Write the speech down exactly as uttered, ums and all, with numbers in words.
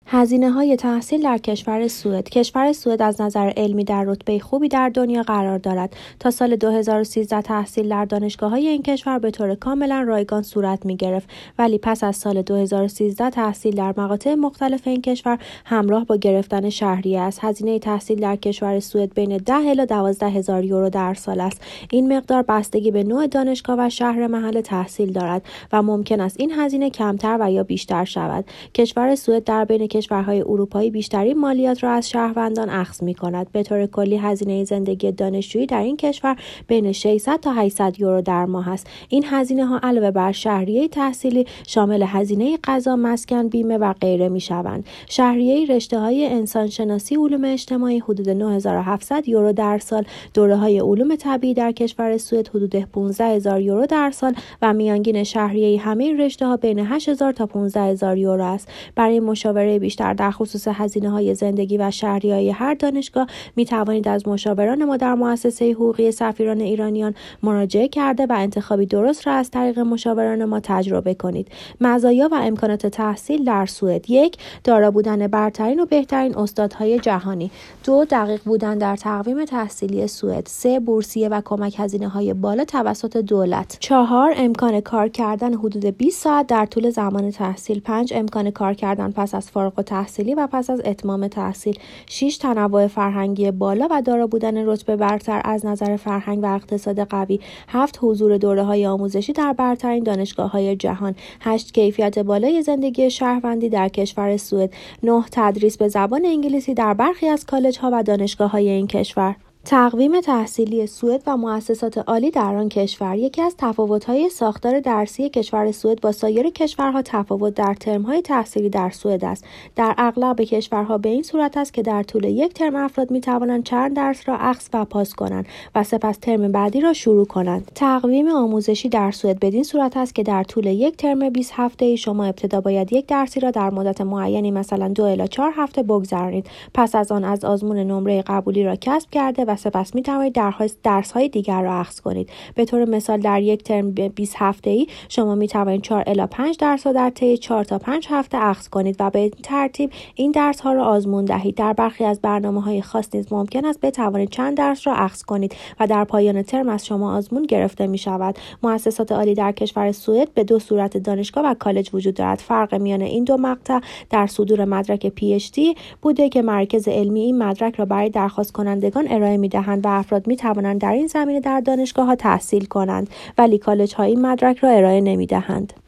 هزینه‌های تحصیل در کشور سوئد. کشور سوئد از نظر علمی در رتبه خوبی در دنیا قرار دارد. تا سال دو هزار و سیزده تحصیل در دانشگاه‌های این کشور به طور کاملا رایگان صورت می‌گرفت، ولی پس از سال دو هزار و سیزده تحصیل در مقاطع مختلف این کشور همراه با گرفتن شهریه است. هزینه تحصیل در کشور سوئد بین ده الی دوازده هزار یورو در سال است. این مقدار بستگی به نوع دانشگاه و شهر محل تحصیل دارد و ممکن است این هزینه کمتر و یا بیشتر شود. کشور سوئد در بین کشورهای اروپایی بیشترین مالیات را از شهروندان اخذ می‌کند. به طور کلی هزینه زندگی دانشجویی در این کشور بین ششصد تا هشتصد یورو در ماه است. این هزینه‌ها علاوه بر شهریه تحصیلی شامل هزینه غذا، مسکن، بیمه و غیره می‌شوند. شهریه رشته‌های انسانشناسی، علوم اجتماعی حدود نه هزار و هفتصد یورو در سال، دوره‌های علوم طبیعی در کشور سوئد حدود پانزده هزار یورو در سال و میانگین شهریه همه رشته‌ها بین هشت هزار تا پانزده هزار یورو است. برای مشاوره بیشتر در خصوص هزینه‌های زندگی و شهریه‌های هر دانشگاه می توانید از مشاوران ما در مؤسسه حقوقی سفیران ایرانیان مراجعه کرده و انتخابی درست را از طریق مشاوران ما تجربه کنید. مزایا و امکانات تحصیل در سوئد: یک، دارا بودن برترین و بهترین استادهای جهانی. دو، دقیق بودن در تقویم تحصیلی سوئد. سه، بورسیه و کمک هزینه‌های بالا توسط دولت. چهار، امکان کار کردن حدود بیست ساعت در طول زمان تحصیل. پنج، امکان کار کردن پس از فارغ التحصیلی و پس از اتمام تحصیل. شش، تنوع فرهنگی بالا و دارا بودن رتبه برتر از نظر فرهنگ و اقتصاد قوی. هفت، حضور دوره‌های آموزشی در برترین دانشگاه‌های جهان. هشت، کیفیت بالای زندگی شهروندی در کشور سوئد. نه، تدریس به زبان انگلیسی در برخی از کالج‌ها و دانشگاه‌های این کشور. تقویم تحصیلی سوئد و مؤسسات عالی در آن کشور. یکی از تفاوت‌های ساختار درسی کشور سوئد با سایر کشورها تفاوت در ترم‌های تحصیلی در سوئد است. در اغلب کشورها به این صورت است که در طول یک ترم افراد می‌توانند چند درس را اخذ و پاس کنند و سپس ترم بعدی را شروع کنند. تقویم آموزشی در سوئد بدین صورت است که در طول یک ترم بیست هفته‌ای شما ابتدا باید یک درسی را در مدت معینی مثلا دو الی چهار هفته بگذرانید. پس از آن از آزمون نمره قبولی را کسب کرده و سپس می توانید درس‌های دیگر را اخذ کنید. به طور مثال در یک ترم بیست هفته‌ای شما می توانید چهار الی پنج درس را در طی چهار تا پنج هفته اخذ کنید و به این ترتیب این درس‌ها را آزمون دهید. در برخی از برنامه‌های خاص نیز ممکن است بتوانید چند درس را اخذ کنید و در پایان ترم از شما آزمون گرفته می شود. مؤسسات عالی در کشور سوئد به دو صورت دانشگاه و کالج وجود دارد. فرق میان این دو مقطع در صدور مدرک پی اچ دی بوده که مراکز علمی این مدرک را برای درخواست کنندگان ارائه می‌دهند و افراد می‌توانند در این زمینه در دانشگاه‌ها تحصیل کنند، ولی کالج‌ها این مدرک را ارائه نمی‌دهند.